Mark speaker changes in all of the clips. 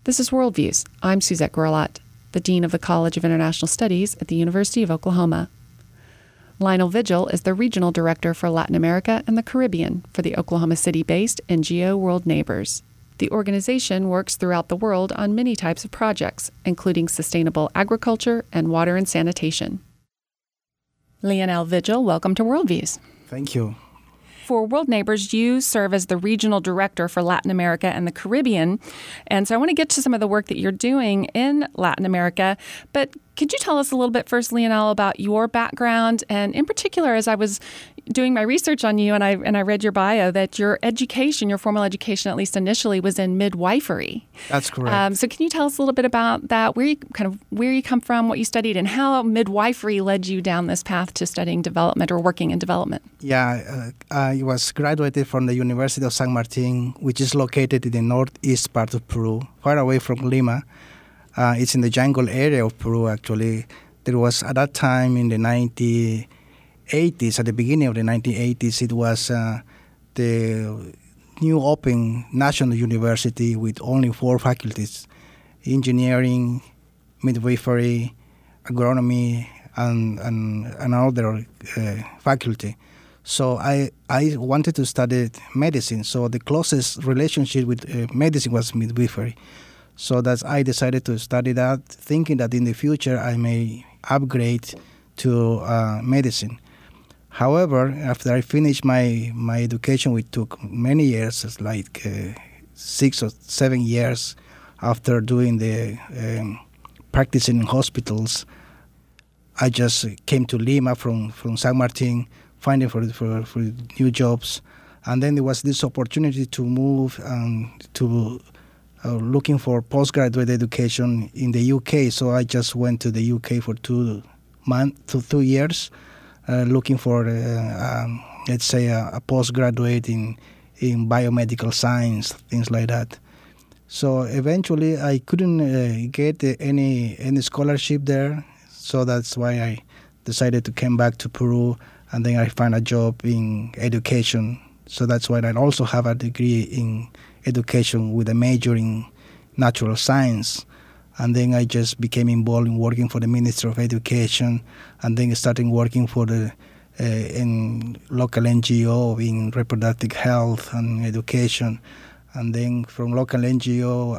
Speaker 1: This is Worldviews. I'm Suzette Grelot, the Dean of the College of International Studies at the University of Oklahoma. Lionel Vigil is the Regional Director for Latin America and the Caribbean for the Oklahoma City-based NGO World Neighbors. The organization works throughout the world on many types of projects, including sustainable agriculture and water and sanitation. Lionel Vigil, welcome to Worldviews.
Speaker 2: Thank you.
Speaker 1: For World Neighbors, you serve as the Regional Director for Latin America and the Caribbean. And so I want to get to some of the work that you're doing in Latin America. But could you tell us a little bit first, Lionel, about your background? And in particular, as I was doing my research on you and I read your bio, that your education, your formal education, at least initially, was in midwifery.
Speaker 2: That's correct.
Speaker 1: So can you tell us a little bit about that, where you come from, what you studied, and how midwifery led you down this path to studying development or working in development?
Speaker 2: Yeah, I was graduated from the University of San Martin, which is located in the northeast part of Peru, far away from Lima. It's in the jungle area of Peru, actually. There was, at that time, in the 1980s, at the beginning of the 1980s, it was the new open national university with only 4 faculties: engineering, midwifery, agronomy, and another faculty. So I wanted to study medicine, so the closest relationship with medicine was midwifery. So I decided to study that, thinking that in the future I may upgrade to medicine. However, after I finished my education, which took many years, it's like 6 or 7 years after doing the practicing in hospitals, I just came to Lima from San Martin, finding for new jobs. And then there was this opportunity to move to looking for postgraduate education in the UK. So I just went to the UK for 2 years, looking for, let's say, a postgraduate in biomedical science, things like that. So eventually I couldn't get any scholarship there. So that's why I decided to come back to Peru, and then I found a job in education. So that's why I also have a degree in education with a major in natural science. And then I just became involved in working for the Ministry of Education, and then started working for the in local NGO in reproductive health and education. And then from local NGO,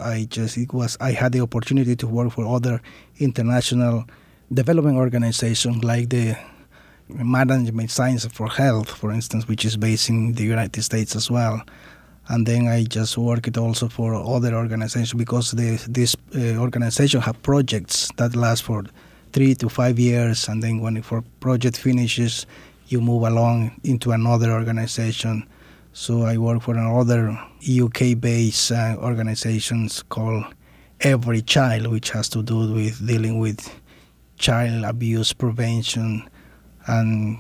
Speaker 2: I had the opportunity to work for other international development organizations like the Management Science for Health, for instance, which is based in the United States as well. And then I just worked also for other organizations, because this organization have projects that last for 3 to 5 years, and then when the project finishes, you move along into another organization. So I work for another UK-based organizations called Every Child, which has to do with dealing with child abuse prevention, and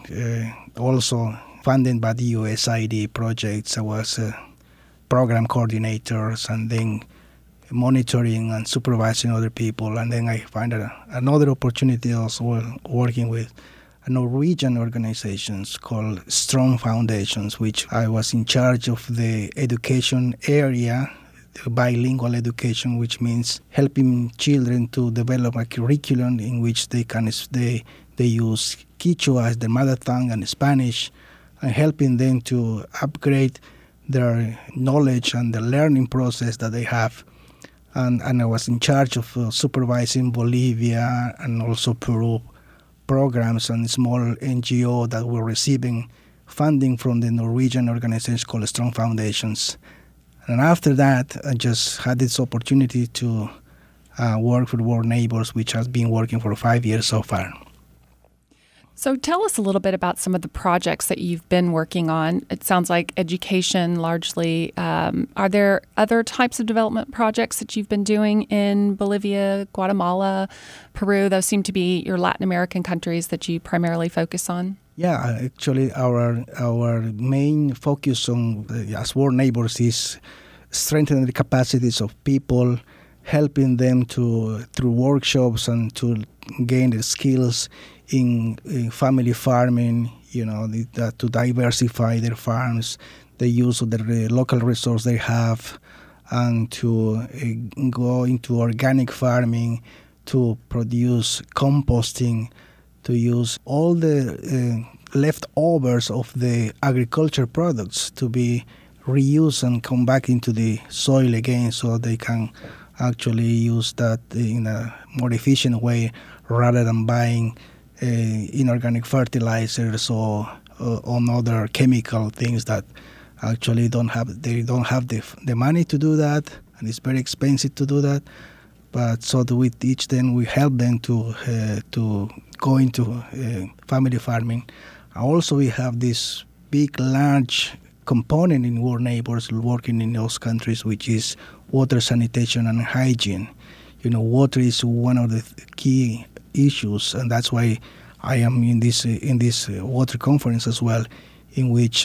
Speaker 2: also funded by the USAID projects. I was program coordinators, and then monitoring and supervising other people. And then I find another opportunity also working with a Norwegian organizations called Strong Foundations, which I was in charge of the education area, bilingual education, which means helping children to develop a curriculum in which they use Quechua as their mother tongue and Spanish, and helping them to upgrade their knowledge and the learning process that they have. And I was in charge of supervising Bolivia and also Peru programs and small NGO that were receiving funding from the Norwegian organization called Strong Foundations. And after that, I just had this opportunity to work for World Neighbors, which has been working for 5 years so far.
Speaker 1: So tell us a little bit about some of the projects that you've been working on. It sounds like education largely. Are there other types of development projects that you've been doing in Bolivia, Guatemala, Peru? Those seem to be your Latin American countries that you primarily focus on.
Speaker 2: Yeah, actually our main focus on as World Neighbors is strengthening the capacities of people, helping them through workshops and to gain the skills in family farming, to diversify their farms, the use of the local resource they have, and to go into organic farming, to produce composting, to use all the leftovers of the agriculture products to be reused and come back into the soil again, so they can actually use that in a more efficient way rather than buying inorganic fertilizers or on other chemical things that actually don't have the money to do that, and it's very expensive to do that. But so we teach them, we help them to go into family farming. Also, we have this big, large component in World Neighbors working in those countries, which is water sanitation and hygiene. Water is one of the key issues, and that's why I am in this water conference as well, in which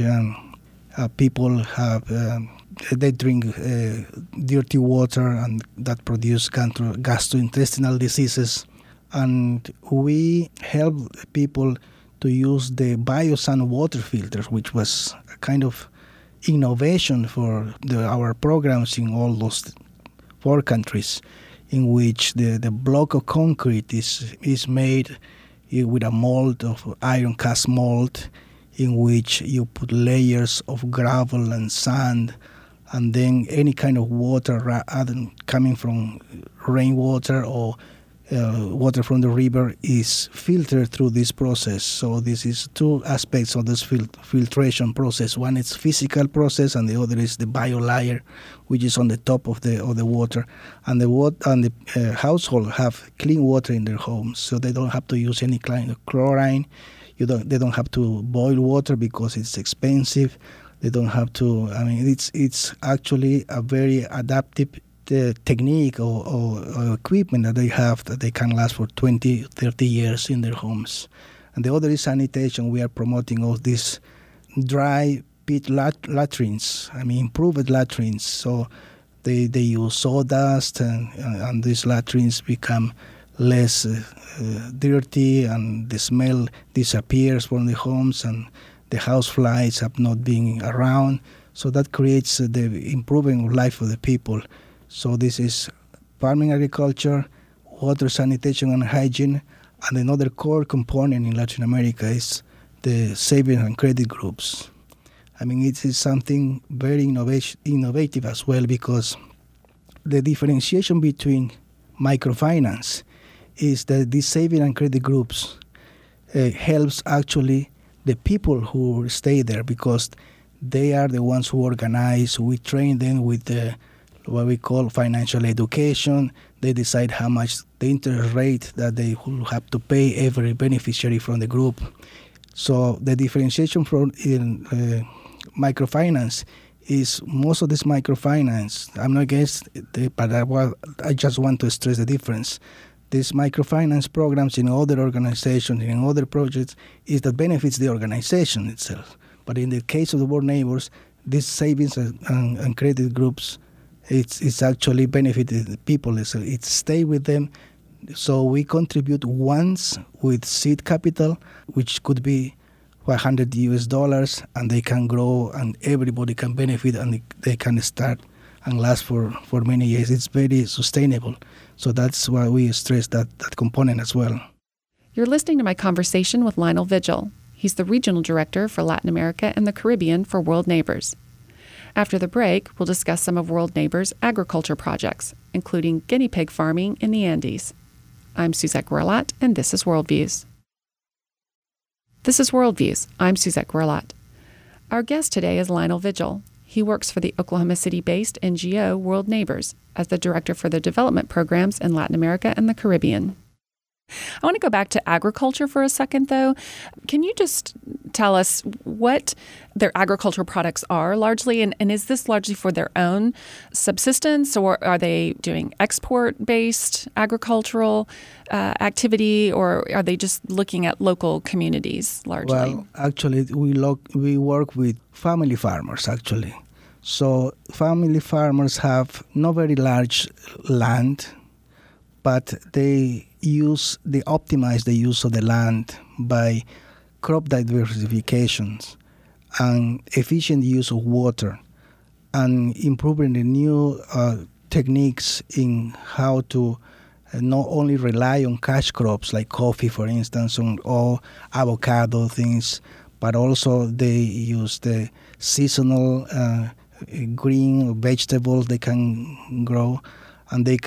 Speaker 2: people have they drink dirty water, and that produce gastrointestinal diseases. And we help people to use the Biosan water filters, which was a kind of innovation for our programs in all those 4 countries, in which the block of concrete is made with a mold of iron cast mold, in which you put layers of gravel and sand, and then any kind of water coming from rainwater or water from the river is filtered through this process. So this is 2 aspects of this filtration process. One is physical process, and the other is the biolayer, which is on the top of the water. And the household have clean water in their homes, so they don't have to use any kind of chlorine. They don't have to boil water because it's expensive. They don't have to. I mean, it's actually a very adaptive technique or equipment that they have that they can last for 20, 30 years in their homes. And the other is sanitation. We are promoting all these dry pit latrines, improved latrines. So they use sawdust, and these latrines become less dirty, and the smell disappears from the homes, and the house flies have not been around. So that creates the improving life of the people. So this is farming agriculture, water sanitation and hygiene, and another core component in Latin America is the savings and credit groups. It is something very innovative as well, because the differentiation between microfinance is that these savings and credit groups helps actually the people who stay there, because they are the ones who organize. We train them with what we call financial education. They decide how much the interest rate that they will have to pay every beneficiary from the group. So the differentiation from microfinance is most of this microfinance, I'm not against it, but I just want to stress the difference. These microfinance programs in other organizations, in other projects, is that benefits the organization itself. But in the case of the World Neighbors, these savings and credit groups, it's actually benefited the people. It stay with them. So we contribute once with seed capital, which could be $100, and they can grow, and everybody can benefit, and they can start and last for many years. It's very sustainable. So that's why we stress that component as well.
Speaker 1: You're listening to my conversation with Lionel Vigil. He's the Regional Director for Latin America and the Caribbean for World Neighbors. After the break, we'll discuss some of World Neighbors' agriculture projects, including guinea pig farming in the Andes. I'm Suzette Guerlat, and this is Worldviews. This is Worldviews. I'm Suzette Guerlat. Our guest today is Lionel Vigil. He works for the Oklahoma City-based NGO World Neighbors as the Director for the Development Programs in Latin America and the Caribbean. I want to go back to agriculture for a second, though. Can you just tell us what their agricultural products are largely, and is this largely for their own subsistence, or are they doing export-based agricultural activity, or are they just looking at local communities largely?
Speaker 2: Well, actually, we work with family farmers, actually. So family farmers have not very large land, but they optimize the use of the land by crop diversifications and efficient use of water. and improving the new techniques in how to not only rely on cash crops like coffee, for instance, or avocado things, but also they use the seasonal green vegetables they can grow, and they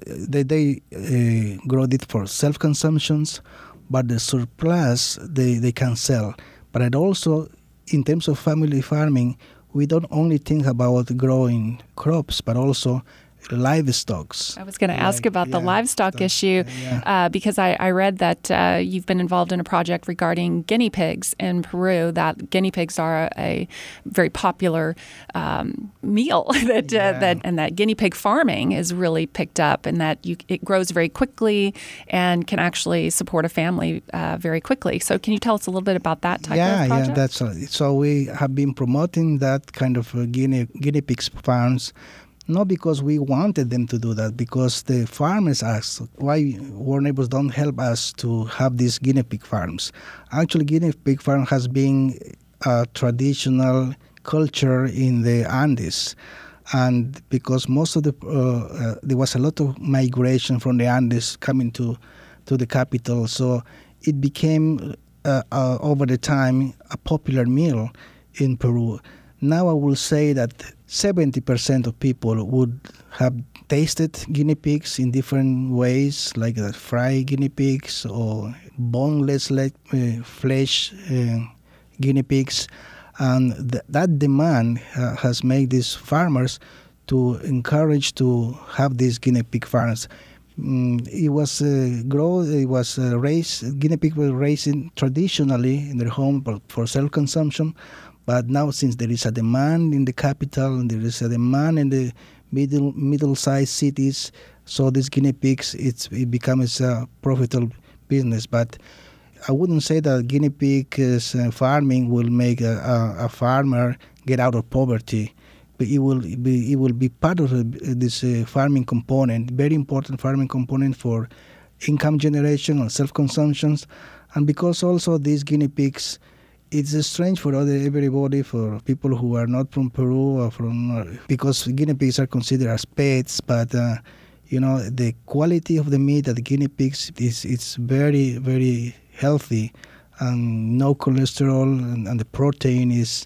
Speaker 2: grow it for self-consumptions, but the surplus they can sell. But it also, in terms of family farming, we don't only think about growing crops, but also livestock.
Speaker 1: I was going to ask about the livestock issue because I read that you've been involved in a project regarding guinea pigs in Peru. That guinea pigs are a very popular meal that guinea pig farming is really picked up, and that it grows very quickly and can actually support a family very quickly. So can you tell us a little bit about that type of project?
Speaker 2: Yeah, that's right. So we have been promoting that kind of guinea pigs farms. Not because we wanted them to do that, because the farmers asked why War Neighbors don't help us to have these guinea pig farms. Actually, guinea pig farm has been a traditional culture in the Andes. And because most of there was a lot of migration from the Andes coming to the capital, so it became, over the time, a popular meal in Peru. Now I will say that 70% of people would have tasted guinea pigs in different ways, like fried guinea pigs or boneless flesh guinea pigs. And that demand has made these farmers to encourage to have these guinea pig farms. It was raised, guinea pig were raised traditionally in their home for self-consumption. But now, since there is a demand in the capital and there is a demand in the middle-sized cities, so these guinea pigs, it becomes a profitable business. But I wouldn't say that guinea pig farming will make a farmer get out of poverty. But it will be part of this farming component, very important farming component for income generation and self-consumptions, and because also these guinea pigs. It's strange for everybody, for people who are not from Peru or because guinea pigs are considered as pets, but the quality of the meat of the guinea pigs it's very, very healthy, and no cholesterol, and the protein is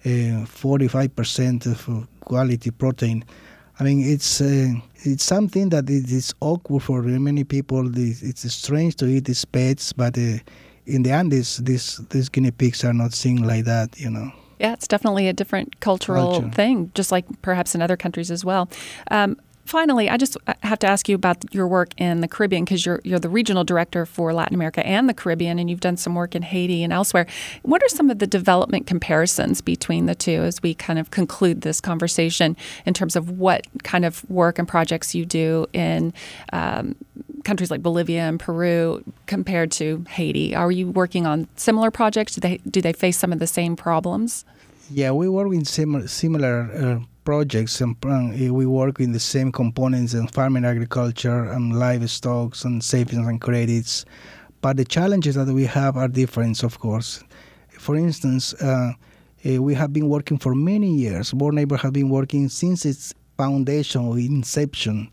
Speaker 2: 45% of quality protein. I mean, it's something that it is awkward for many people. It's strange to eat these pets, but in the Andes, these guinea pigs are not seen like that,
Speaker 1: Yeah, it's definitely a different cultural thing, just like perhaps in other countries as well. Finally, I just have to ask you about your work in the Caribbean, because you're the regional director for Latin America and the Caribbean, and you've done some work in Haiti and elsewhere. What are some of the development comparisons between the two as we kind of conclude this conversation in terms of what kind of work and projects you do in countries like Bolivia and Peru compared to Haiti? Are you working on similar projects? Do they face some of the same problems?
Speaker 2: Yeah, we work in similar projects, and we work in the same components in farming, agriculture, and livestock, and savings and credits. But the challenges that we have are different, of course. For instance, we have been working for many years. War Neighbors have been working since its foundation or inception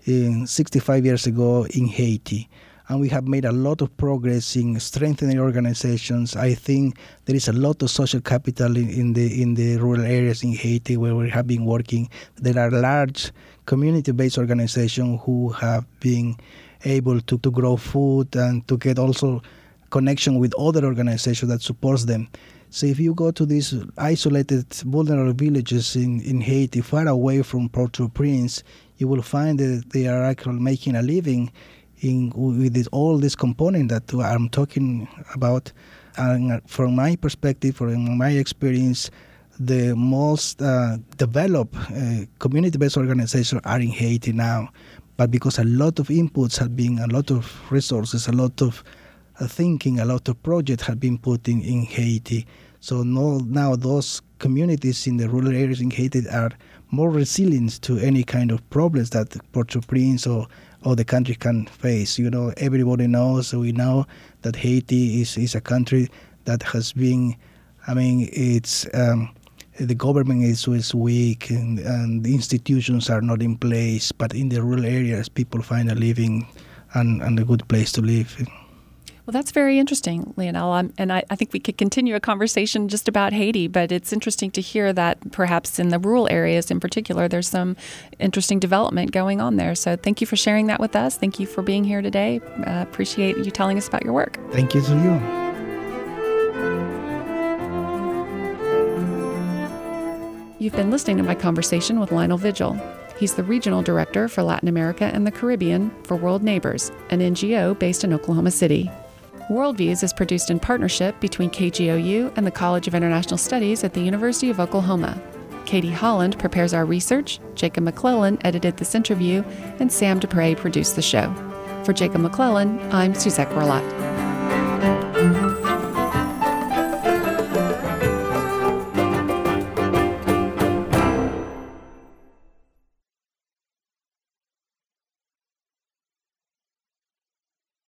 Speaker 2: 65 years ago in Haiti. And we have made a lot of progress in strengthening organizations. I think there is a lot of social capital in the rural areas in Haiti where we have been working. There are large community-based organizations who have been able to grow food and to get also connection with other organizations that supports them. So if you go to these isolated, vulnerable villages in Haiti, far away from Port-au-Prince, you will find that they are actually making a living with all this component that I'm talking about. And from my perspective, from my experience, the most developed community-based organizations are in Haiti now. But because a lot of inputs have been, a lot of resources, a lot of thinking, a lot of projects have been put in Haiti. So now those communities in the rural areas in Haiti are more resilient to any kind of problems that Port-au-Prince or the country can face. Everybody knows, we know that Haiti is a country that has been, it's the government is weak and the institutions are not in place, but in the rural areas, people find a living and a good place to live.
Speaker 1: Well, that's very interesting, Lionel. And I think we could continue a conversation just about Haiti, but it's interesting to hear that perhaps in the rural areas in particular, there's some interesting development going on there. So thank you for sharing that with us. Thank you for being here today. Appreciate you telling us about your work.
Speaker 2: Thank you to you.
Speaker 1: You've been listening to my conversation with Lionel Vigil. He's the Regional Director for Latin America and the Caribbean for World Neighbors, an NGO based in Oklahoma City. Worldviews is produced in partnership between KGOU and the College of International Studies at the University of Oklahoma. Katie Holland prepares our research, Jacob McClellan edited this interview, and Sam Dupre produced the show. For Jacob McClellan, I'm Suzette Gorlat.